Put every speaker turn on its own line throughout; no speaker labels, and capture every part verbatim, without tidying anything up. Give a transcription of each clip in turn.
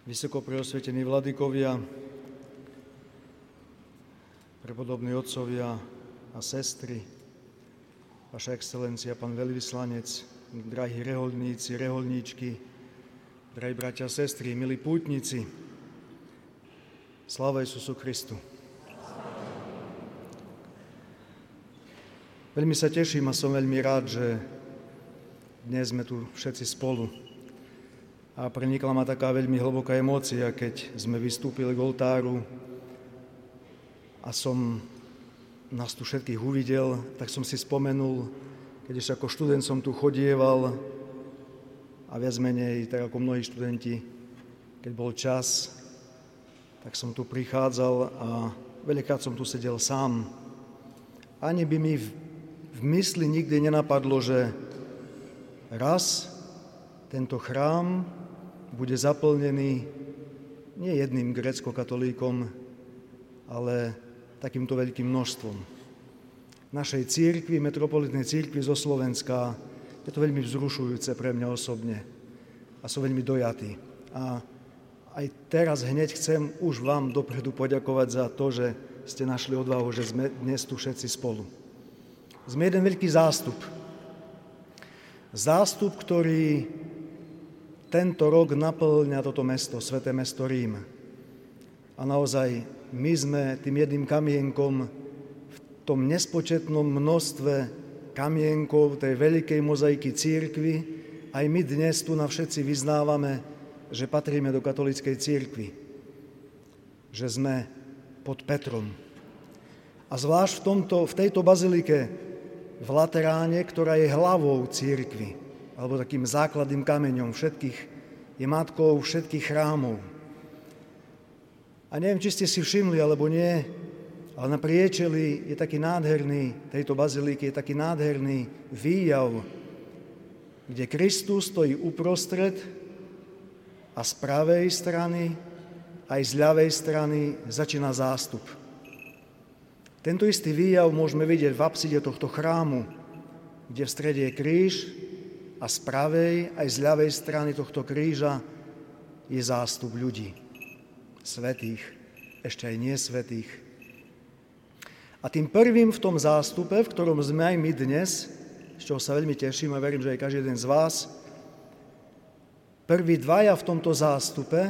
Vysokopreosvetení vladykovia, prepodobní otcovia a sestry, Vaša excelencia, pán veľvyslanec, drahí reholníci, reholníčky, drahí bratia a sestry, milí pútnici, sláva Isusu Christu. Veľmi sa teším a som veľmi rád, že dnes sme tu všetci spolu. A prenikla ma taká veľmi hlboká emócia, keď sme vystúpili k oltáru a som nás tu všetkých uvidel, tak som si spomenul, keď ešte ako študent som tu chodieval a viac menej, tak ako mnohí študenti, keď bol čas, tak som tu prichádzal a veľakrát som tu sedel sám. Ani by mi v, v mysli nikdy nenapadlo, že raz tento chrám bude zaplnený nie jedným grécko-katolíkom, ale takýmto veľkým množstvom. Našej cirkvi, metropolitnej cirkvi zo Slovenska, je to veľmi vzrušujúce pre mňa osobne a som veľmi dojatý. A aj teraz hneď chcem už vám dopredu poďakovať za to, že ste našli odvahu, že sme dnes tu všetci spolu. Sme jeden veľký zástup. Zástup, ktorý tento rok naplňa toto mesto, sväté mesto Rím. A naozaj my sme tým jedným kamienkom v tom nespočetnom množstve kamienkov tej veľkej mozaiky cirkvi. Aj my dnes tu na všetci vyznávame, že patríme do katolíckej cirkvi. Že sme pod Petrom. A zvlášť v, tomto, v tejto bazilike v Lateráne, ktorá je hlavou cirkvi, alebo takým základným kameňom všetkých, je matkou všetkých chrámov. A neviem, či ste si všimli, alebo nie, ale na priečeli je taký nádherný, tejto bazilíky je taký nádherný výjav, kde Kristus stojí uprostred a z pravej strany aj z ľavej strany začína zástup. Tento istý výjav môžeme vidieť v apside tohto chrámu, kde v strede je kríž, a z pravej aj z ľavej strany tohto kríža je zástup ľudí. Svätých, ešte aj nesvätých. A tým prvým v tom zástupe, v ktorom sme aj my dnes, z čoho sa veľmi teším a verím, že aj každý jeden z vás, prví dvaja v tomto zástupe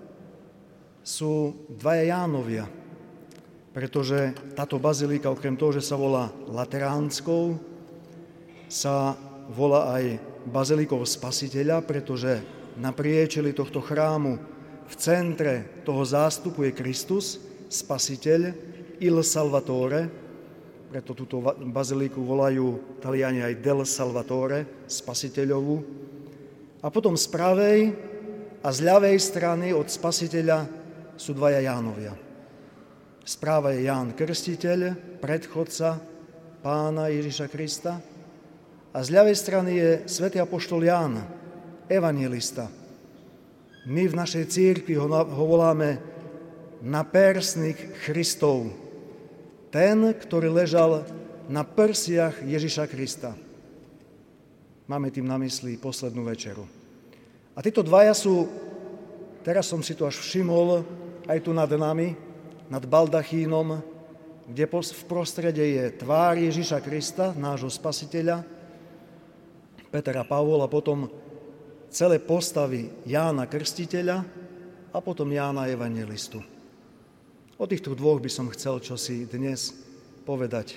sú dvaja Jánovia, pretože táto bazilika, okrem toho, že sa volá Lateránskou, sa volá aj bazilikou Spasiteľa, pretože na priečeli tohto chrámu v centre toho zástupu je Kristus, Spasiteľ, Il Salvatore, preto túto baziliku volajú Taliani aj Del Salvatore, Spasiteľovú. A potom z pravej a z ľavej strany od Spasiteľa sú dvaja Jánovia. Správa je Ján Krstiteľ, predchodca Pána Ježiša Krista, a z ľavej strany je svätý apoštol Ján, evanjelista. My v našej cirkvi ho, ho voláme napérsnik Christov. Ten, ktorý ležal na prsiach Ježiša Krista. Máme tým na mysli poslednú večeru. A títo dvaja sú, teraz som si to až všimol, aj tu nad nami, nad baldachínom, kde v prostrede je tvár Ježiša Krista, nášho Spasiteľa, Peter a Pavol, a potom celé postavy Jána Krstiteľa a potom Jána Evanjelistu. O týchto dvoch by som chcel čosi dnes povedať.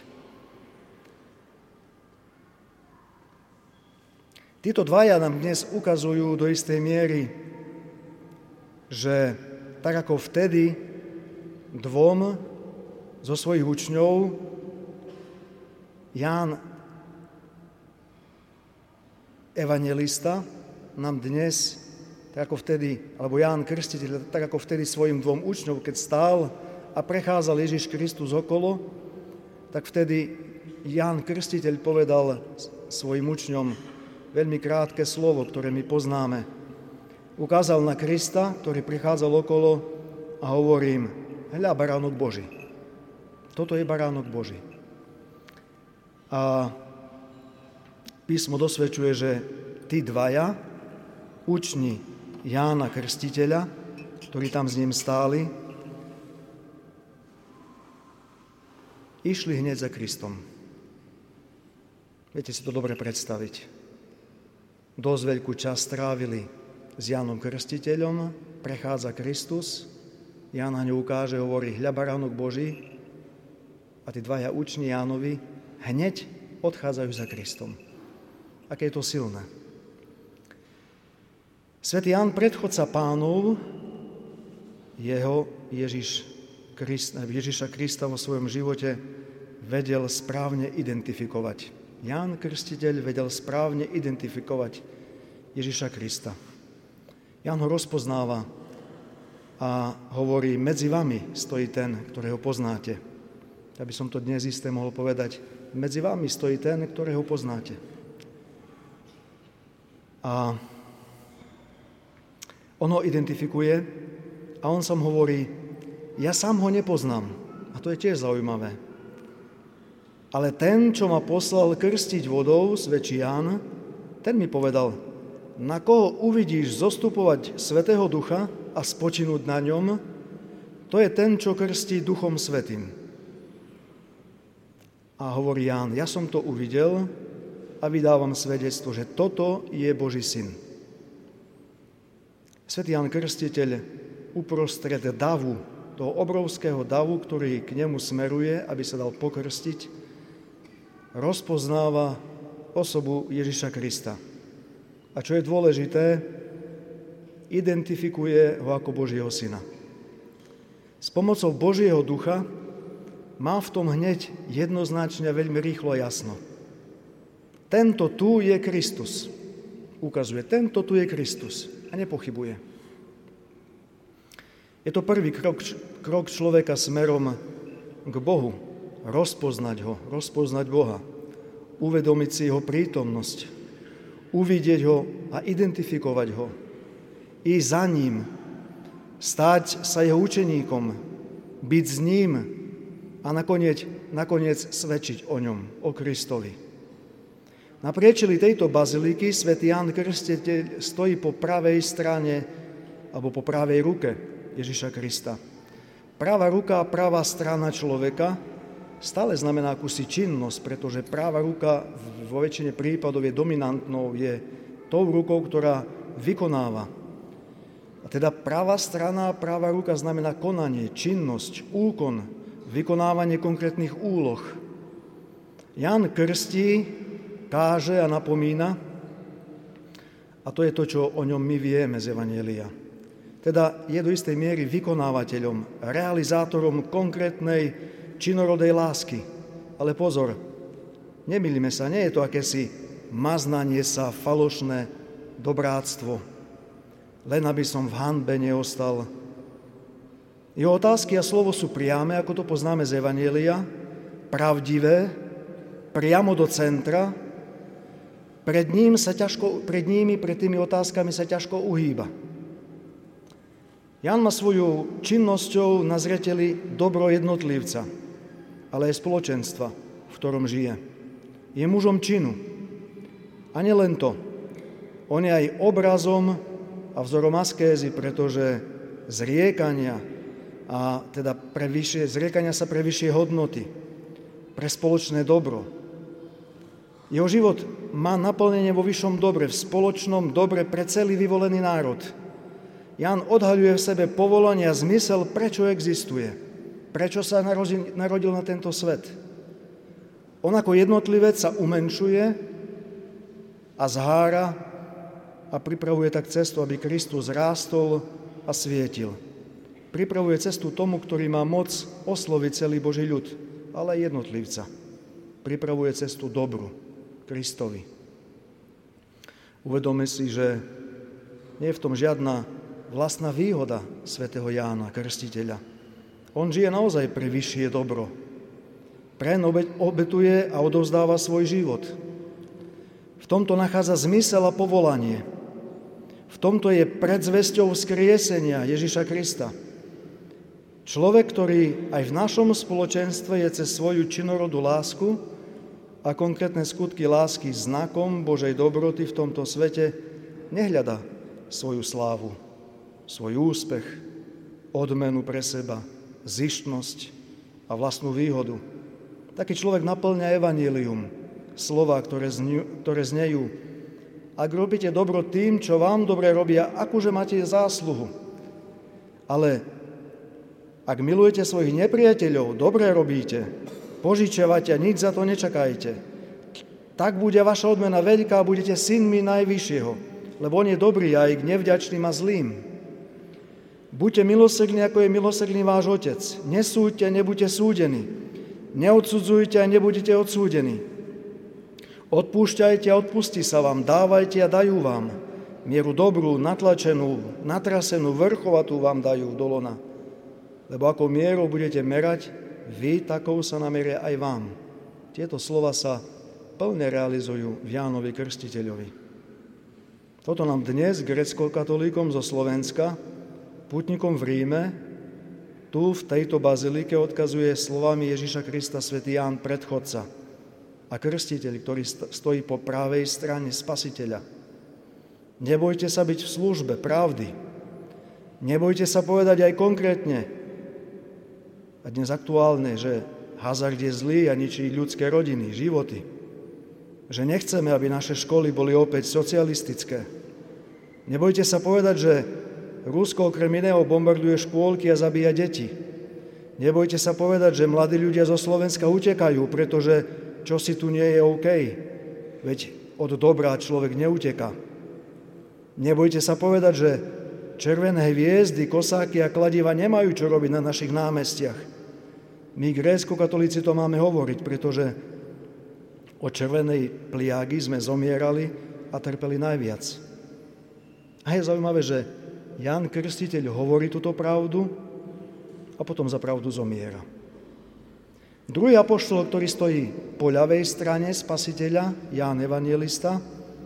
Títo dvaja nám dnes ukazujú do istej miery, že tak ako vtedy dvom zo svojich učňov Ján Evanjelista nám dnes, tak ako vtedy, alebo Ján Krstiteľ, tak ako vtedy svojim dvom učňom, keď stál a prechádzal Ježiš Kristus okolo, tak vtedy Ján Krstiteľ povedal svojim učňom veľmi krátke slovo, ktoré my poznáme. Ukázal na Krista, ktorý prichádzal okolo, a hovorím: hľa, baránok Boží. Toto je baránok Boží. A písmo dosvedčuje, že tí dvaja, učni Jána Krstiteľa, ktorí tam s ním stáli, išli hneď za Kristom. Viete si to dobre predstaviť. Dosť veľkú časť strávili s Jánom Krstiteľom, prechádza Kristus, Ján na ňu ukáže, hovorí, hľa baránok Boží, a tí dvaja učni Jánovi hneď odchádzajú za Kristom. Aké je to silné. Svätý Ján, predchodca Pánov, jeho Ježiš, Krist, Ježiša Krista vo svojom živote vedel správne identifikovať. Ján Krstiteľ vedel správne identifikovať Ježiša Krista. Ján ho rozpoznáva a hovorí, medzi vami stojí ten, ktorého poznáte. Ja by som to dnes isté mohol povedať, medzi vami stojí ten, ktorého poznáte. A on ho identifikuje a on sám hovorí, ja sám ho nepoznám. A to je tiež zaujímavé. Ale ten, čo ma poslal krstiť vodou, svedčí Ján, ten mi povedal, na koho uvidíš zostupovať Svätého Ducha a spočinúť na ňom, to je ten, čo krstí Duchom Svätým. A hovorí Ján, ja som to uvidel a vydávam svedectvo, že toto je Boží syn. Svätý Ján Krstiteľ uprostred davu, toho obrovského davu, ktorý k nemu smeruje, aby sa dal pokrstiť, rozpoznáva osobu Ježiša Krista. A čo je dôležité, identifikuje ho ako Božieho syna. S pomocou Božieho ducha má v tom hneď jednoznačne veľmi rýchlo jasno. Tento tu je Kristus. Ukazuje, tento tu je Kristus. A nepochybuje. Je to prvý krok, krok človeka smerom k Bohu. Rozpoznať ho, rozpoznať Boha. Uvedomiť si jeho prítomnosť. Uvidieť ho a identifikovať ho. Ísť za ním. Stať sa jeho učeníkom. Byť s ním a nakoniec, nakoniec svedčiť o ňom, o Kristovi. Na priečeli tejto baziliky svätý Ján Krstiteľ stojí po pravej strane alebo po pravej ruke Ježiša Krista. Pravá ruka a pravá strana človeka stále znamená akúsi činnosť, pretože práva ruka vo väčšine prípadov je dominantnou, je tou rukou, ktorá vykonáva. A teda pravá strana, práva ruka znamená konanie, činnosť, úkon, vykonávanie konkrétnych úloh. Ján krstí, káže a napomína, a to je to, čo o ňom my vieme z Evanjelia. Teda je do istej miery vykonávateľom, realizátorom konkrétnej činorodej lásky. Ale pozor, nemýlime sa, nie je to akési maznanie sa, falošné dobráctvo, len aby som v hanbe neostal. Jeho otázky a slovo sú priame, ako to poznáme z Evanjelia, pravdivé, priamo do centra. Pred ním sa ťažko, pred nimi, pred tými otázkami sa ťažko uhýba. Ján má svoju činnosťou na zreteli dobro jednotlivca, ale aj spoločenstva, v ktorom žije. Je mužom činu. A nielen to. On je aj obrazom a vzorom askézy, pretože zriekania, a teda pre vyššie, zriekania sa pre vyššie hodnoty, pre spoločné dobro. Jeho život má naplnenie vo vyššom dobre, v spoločnom dobre pre celý vyvolený národ. Ján odhaľuje v sebe povolanie a zmysel, prečo existuje, prečo sa narodil, narodil na tento svet. On ako jednotlivec sa umenšuje a zhára a pripravuje tak cestu, aby Kristus rástol a svietil. Pripravuje cestu tomu, ktorý má moc osloviť celý Boží ľud, ale aj jednotlivca. Pripravuje cestu dobru, Kristovi. Uvedome si, že nie je v tom žiadna vlastná výhoda svätého Jána Krstiteľa. On žije naozaj pre vyššie dobro. Preň obetuje a odovzdáva svoj život. V tomto nachádza zmysel a povolanie. V tomto je predzvesťou vzkriesenia Ježiša Krista. Človek, ktorý aj v našom spoločenstve je cez svoju činorodú lásku a konkrétne skutky lásky znakom Božej dobroty v tomto svete, nehľadá svoju slávu, svoj úspech, odmenu pre seba, zištnosť a vlastnú výhodu. Taký človek naplňa evanjelium, slova, ktoré, zňu, ktoré znejú. Ak robíte dobro tým, čo vám dobre robia, akože máte zásluhu. Ale ak milujete svojich nepriateľov, dobre robíte, požičiavate a nič za to nečakajte, tak bude vaša odmena veľká a budete synmi Najvyššieho, lebo on je dobrý aj k nevďačným a zlým. Buďte milosrdní, ako je milosrdný váš Otec. Nesúďte, nebuďte súdení. Neodsudzujte a nebudete odsúdení. Odpúšťajte a odpustí sa vám, dávajte a dajú vám. Mieru dobrú, natlačenú, natrasenú, vrchovatú vám dajú do lona. Lebo ako mierou budete merať, vy takou sa nameria aj vám. Tieto slova sa plne realizujú v Jánovi Krstiteľovi. Toto nám dnes, grécko-katolíkom zo Slovenska, pútnikom v Ríme, tu v tejto bazilike odkazuje slovami Ježiša Krista svätý Ján, predchodca a krstiteľ, ktorý stojí po pravej strane Spasiteľa. Nebojte sa byť v službe pravdy. Nebojte sa povedať aj konkrétne a dnes aktuálne, že hazard je zlý a ničí ľudské rodiny, životy. Že nechceme, aby naše školy boli opäť socialistické. Nebojte sa povedať, že Rusko okrem iného bombarduje škôlky a zabíja deti. Nebojte sa povedať, že mladí ľudia zo Slovenska utekajú, pretože čo si tu nie je OK. Veď od dobrá človek neuteká. Nebojte sa povedať, že červené hviezdy, kosáky a kladiva nemajú čo robiť na našich námestiach. My, grécko-katolíci, to máme hovoriť, pretože od červenej pliagy sme zomierali a trpeli najviac. A je zaujímavé, že Ján Krstiteľ hovorí túto pravdu a potom za pravdu zomiera. Druhý apoštol, ktorý stojí po ľavej strane Spasiteľa, Ján Evanjelista,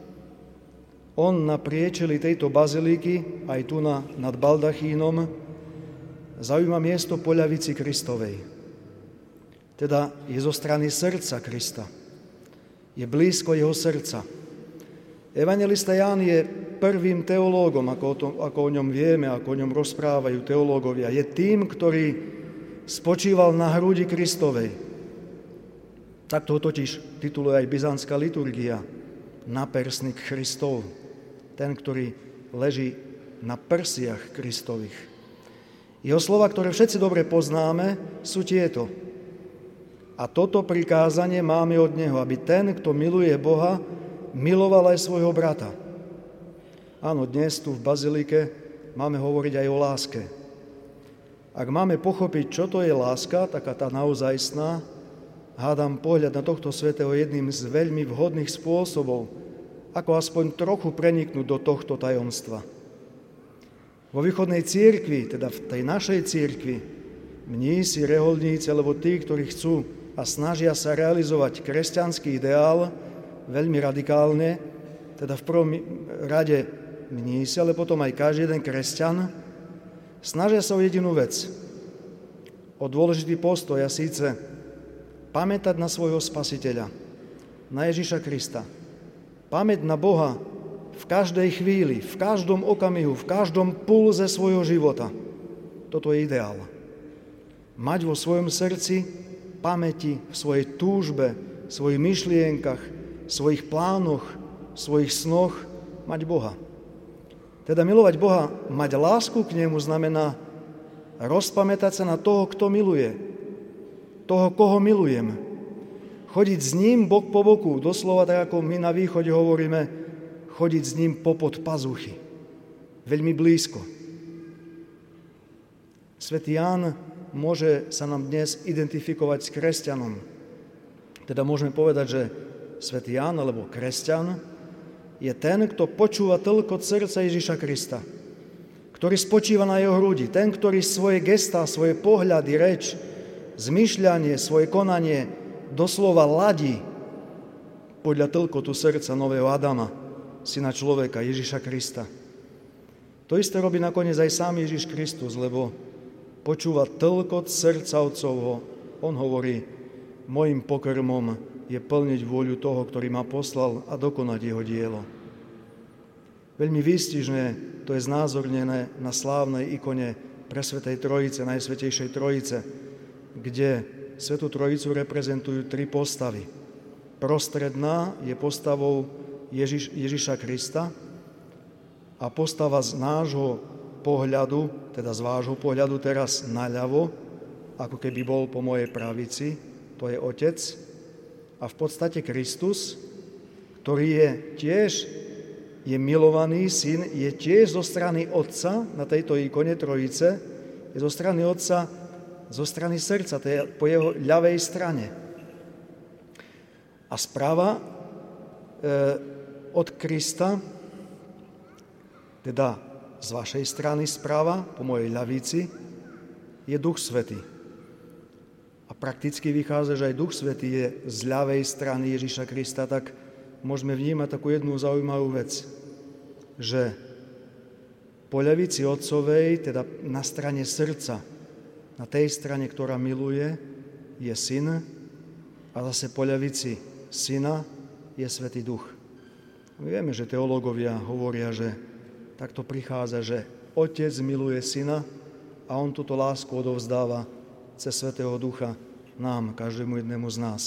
on na priečeli tejto bazilíky, aj tu na, nad baldachínom, zaujíma miesto po ľavici Kristovej. Teda je zo strany srdca Krista. Je blízko jeho srdca. Evanjelista Ján je prvým teológom, ako o, tom, ako o ňom vieme, ako o ňom rozprávajú teológovia. Je tým, ktorý spočíval na hrudi Kristovej. Takto ho totiž tituluje aj byzantská liturgia. Napersník Kristov. Ten, ktorý leží na prsiach Kristových. Jeho slova, ktoré všetci dobre poznáme, sú tieto. A toto prikázanie máme od Neho, aby ten, kto miluje Boha, miloval aj svojho brata. Áno, dnes tu v bazilike máme hovoriť aj o láske. Ak máme pochopiť, čo to je láska, taká tá naozajstná, hádam pohľad na tohto svätého jedným z veľmi vhodných spôsobov, ako aspoň trochu preniknúť do tohto tajomstva. Vo východnej cirkvi, teda v tej našej cirkvi, mnísi, reholníci, alebo tí, ktorí chcú a snažia sa realizovať kresťanský ideál veľmi radikálne, teda v prvom rade mnísi, ale potom aj každý jeden kresťan, snažia sa o jedinú vec, o dôležitý postoj, a síce pamätať na svojho Spasiteľa, na Ježiša Krista. Pamäť na Boha v každej chvíli, v každom okamihu, v každom pulze svojho života. Toto je ideál. Mať vo svojom srdci pamäti, v svojej túžbe, v svojich myšlienkach, v svojich plánoch, v svojich snoch mať Boha. Teda milovať Boha, mať lásku k nemu znamená rozpamätať sa na toho, kto miluje. Toho, koho milujem. Chodiť s ním bok po boku, doslova tak, ako my na východe hovoríme, chodiť s ním popod pazuchy. Veľmi blízko. Svätý Ján môže sa nám dnes identifikovať s kresťanom. Teda môžeme povedať, že svätý Ján, alebo kresťan, je ten, kto počúva tlkot srdca Ježiša Krista, ktorý spočíva na jeho hrudi, ten, ktorý svoje gestá, svoje pohľady, reč, zmýšľanie, svoje konanie doslova ladí podľa tlkotu srdca nového Adama, syna človeka, Ježiša Krista. To isté robí nakoniec aj sám Ježiš Kristus, lebo počúva tlkot srdca Otcovho. On hovorí, mojim pokrmom je plniť vôľu toho, ktorý ma poslal, a dokonať jeho dielo. Veľmi výstižne to je znázornené na slávnej ikone presvätej Trojice, Najsvätejšej Trojice, kde Svätú Trojicu reprezentujú tri postavy. Prostredná je postavou Ježiš, Ježiša Krista a postava z nášho pohľadu, teda z vášho pohľadu teraz naľavo, ako keby bol po mojej pravici, to je Otec. A v podstate Kristus, ktorý je tiež je milovaný syn, je tiež zo strany Otca, na tejto ikone Trojice, je zo strany Otca, zo strany srdca, to je po jeho ľavej strane. A správa e, od Krista, teda z vašej strany správa, po mojej ľavici, je Duch Svätý. A prakticky vychádza, že aj Duch Svätý je z ľavej strany Ježiša Krista, tak môžeme vnímať takú jednu zaujímavú vec, že po ľavici Otcovej, teda na strane srdca, na tej strane, ktorá miluje, je Syn a zase po ľavici Syna je Svätý Duch. My vieme, že teológovia hovoria, že takto prichádza, že Otec miluje Syna a on túto lásku odovzdáva cez Svätého Ducha nám, každému jednému z nás.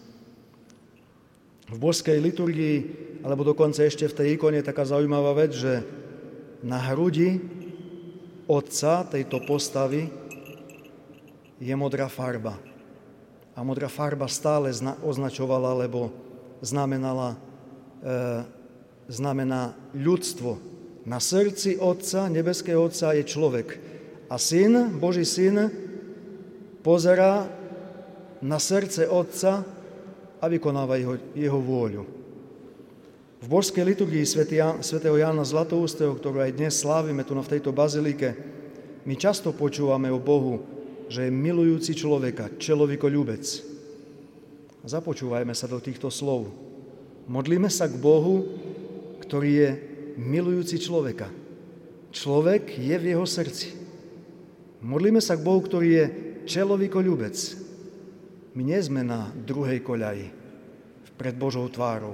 V božskej liturgii, alebo dokonca ešte v tej ikone je taká zaujímavá vec, že na hrudi Otca tejto postavy je modrá farba. A modrá farba stále zna- označovala, lebo znamenala, e, znamená ľudstvo. Na srdci Otca, nebeského Otca je človek. A Syn, Boží Syn, pozerá na srdce Otca a vykonáva jeho, jeho vôľu. V božskej liturgii svätého Jána Zlatoústeho, ktorú aj dnes slávime tu v tejto bazilike, my často počúvame o Bohu, že je milujúci človeka, človekoľúbec. Započúvajme sa do týchto slov. Modlíme sa k Bohu, ktorý je milujúci človeka. Človek je v jeho srdci. Modlíme sa k Bohu, ktorý je človekoľúbec. My nie sme na druhej koľaji pred Božou tvárou.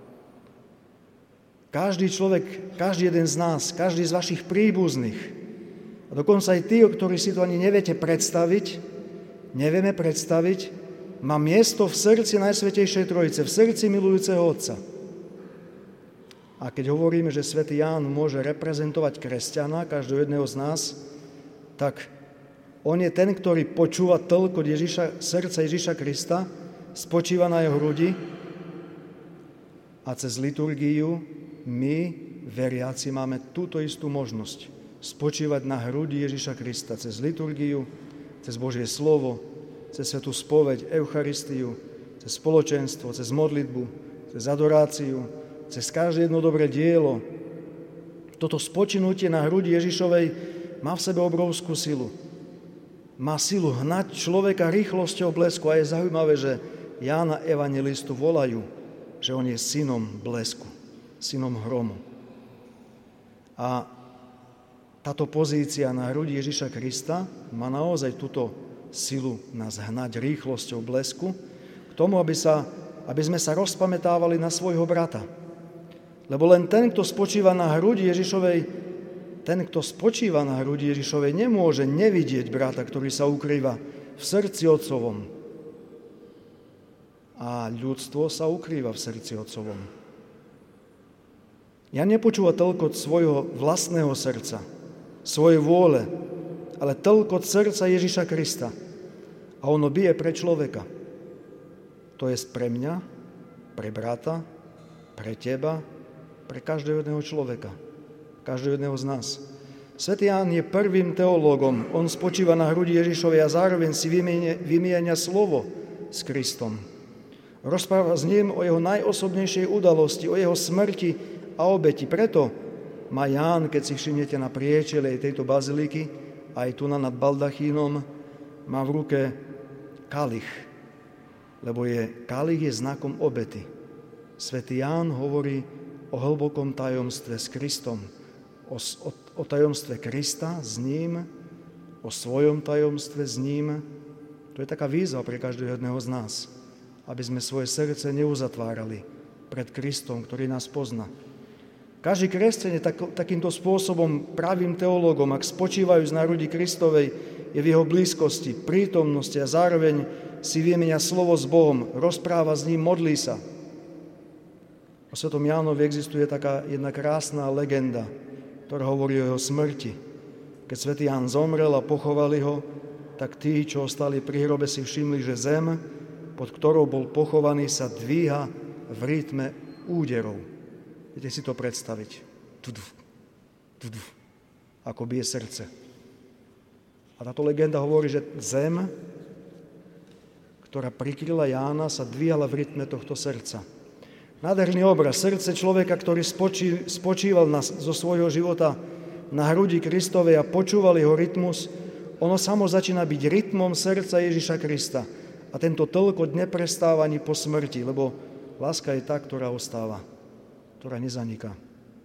Každý človek, každý jeden z nás, každý z vašich príbuzných, a dokonca aj tí, o ktorých si to ani neviete predstaviť, nevieme predstaviť, má miesto v srdci Najsvätejšej Trojice, v srdci milujúceho Otca. A keď hovoríme, že svätý Ján môže reprezentovať kresťana, každého jedného z nás, tak on je ten, ktorý počúva toľko Ježiša, srdca Ježiša Krista, spočíva na jeho hrudi a cez liturgiu my, veriaci, máme túto istú možnosť spočívať na hrudi Ježiša Krista cez liturgiu, cez Božie slovo, cez svätú spoveď, Eucharistiu, cez spoločenstvo, cez modlitbu, cez adoráciu, cez každé jedno dobré dielo. Toto spočinutie na hrudi Ježišovej má v sebe obrovskú silu. Má silu hnať človeka rýchlosťou blesku a je zaujímavé, že Jána Evangelistu volajú, že on je synom blesku, synom hromu. A táto pozícia na hrudi Ježiša Krista má naozaj túto silu nás hnať rýchlosťou blesku k tomu, aby, sa, aby sme sa rozpamätávali na svojho brata. Lebo len ten, kto spočíva na hrudi Ježišovej, ten, kto spočíva na hrudi Ježišovej, nemôže nevidieť brata, ktorý sa ukrýva v srdci Otcovom. A ľudstvo sa ukrýva v srdci Otcovom. Ja nepočúva toľko od svojho vlastného srdca, svojej vôle, ale toľko od srdca Ježiša Krista. A ono bije pre človeka. To je pre mňa, pre brata, pre teba, pre každého jedného človeka. Každého jedného z nás. Svätý Ján je prvým teológom. On spočíva na hrudi Ježišovej a zároveň si vymienia slovo s Kristom. Rozpráva s ním o jeho najosobnejšej udalosti, o jeho smrti a obeti. Preto má Ján, keď si všimnete na priečeli tejto baziliky, aj tu nad baldachínom, má v ruke kalich. Lebo je, kalich je znakom obety. Svätý Ján hovorí o hlbokom tajomstve s Kristom. O, o, o tajomstve Krista s ním, o svojom tajomstve s ním. To je taká výzva pre každého jedného z nás, aby sme svoje srdce neuzatvárali pred Kristom, ktorý nás pozná. Každý kresťan je tak, takýmto spôsobom pravým teológom, ak spočívajú z národí Kristovej, je v jeho blízkosti, prítomnosti a zároveň si vymenia slovo s Bohom, rozpráva s ním, modlí sa. O svetom Jánovi existuje taká jedna krásna legenda, ktorá hovorí o jeho smrti. Keď svätý Ján zomrel a pochovali ho, tak tí, čo ostali pri hrobe, si všimli, že zem, pod ktorou bol pochovaný, sa dvíha v rytme úderov. Viete si to predstaviť? Tudu, tudu, ako bije srdce. A táto legenda hovorí, že zem, ktorá prikryla Jána, sa dvíhala v rytme tohto srdca. Nádherný obraz. Srdce človeka, ktorý spočí, spočíval na, zo svojho života na hrudi Kristovej a počúval jeho rytmus, ono samo začína byť rytmom srdca Ježiša Krista. A tento toľko neprestáva ani po smrti, lebo láska je tá, ktorá ostáva, ktorá nezaniká.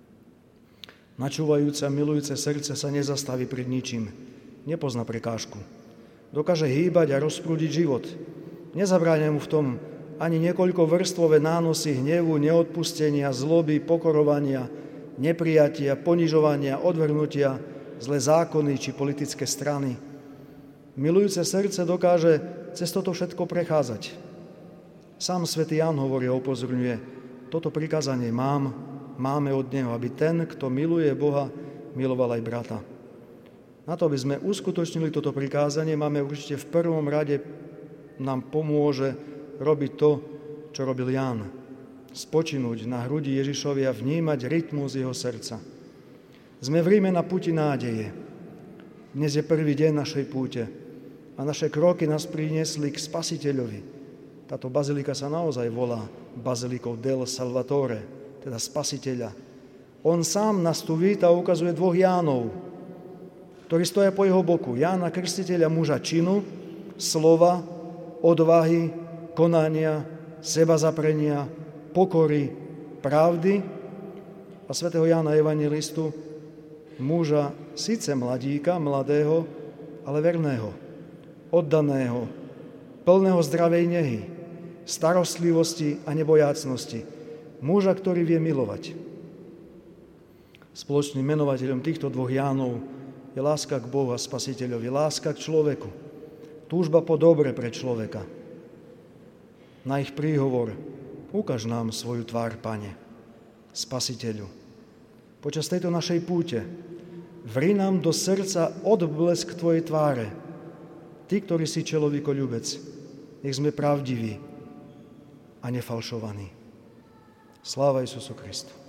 Načúvajúce a milujúce srdce sa nezastaví pred ničím. Nepozná prekážku. Dokáže hýbať a rozprúdiť život. Nezabráňa mu v tom ani niekoľko vrstvové nánosy hnevu, neodpustenia, zloby, pokorovania, neprijatia, ponižovania, odvrhnutia, zlé zákony či politické strany. Milujúce srdce dokáže cez toto všetko prechádzať. Sám svätý Ján hovorí a upozorňuje, toto prikázanie mám, máme od neho, aby ten, kto miluje Boha, miloval aj brata. Na to, aby sme uskutočnili toto prikázanie, máme určite v prvom rade, nám pomôže robiť to, čo robil Ján. Spočinúť na hrudi Ježišovi a vnímať rytmus jeho srdca. Sme v Ríme na puti nádeje. Dnes je prvý deň našej púte a naše kroky nás priniesli k Spasiteľovi. Táto bazilika sa naozaj volá Bazilikou del Salvatore, teda Spasiteľa. On sám nás tu víta a ukazuje dvoch Jánov, ktorí stoja po jeho boku. Jána Krstiteľa, muža činu, slova, odvahy, konania, sebazaprenia, pokory, pravdy a svätého Jána Evangelistu, muža síce mladíka, mladého, ale verného, oddaného, plného zdravej nehy, starostlivosti a nebojácnosti. Muža, ktorý vie milovať. Spoločným menovateľom týchto dvoch Jánov je láska k Bohu a Spasiteľovi, láska k človeku, túžba po dobre pre človeka. Na ich príhovor, ukáž nám svoju tvár, Pane, Spasiteľu. Počas tejto našej púte vri nám do srdca odblesk Tvojej tváre. Ty, ktorý si človekoľúbec, nech sme pravdiví a nefalšovaní. Sláva Isusu Kristu.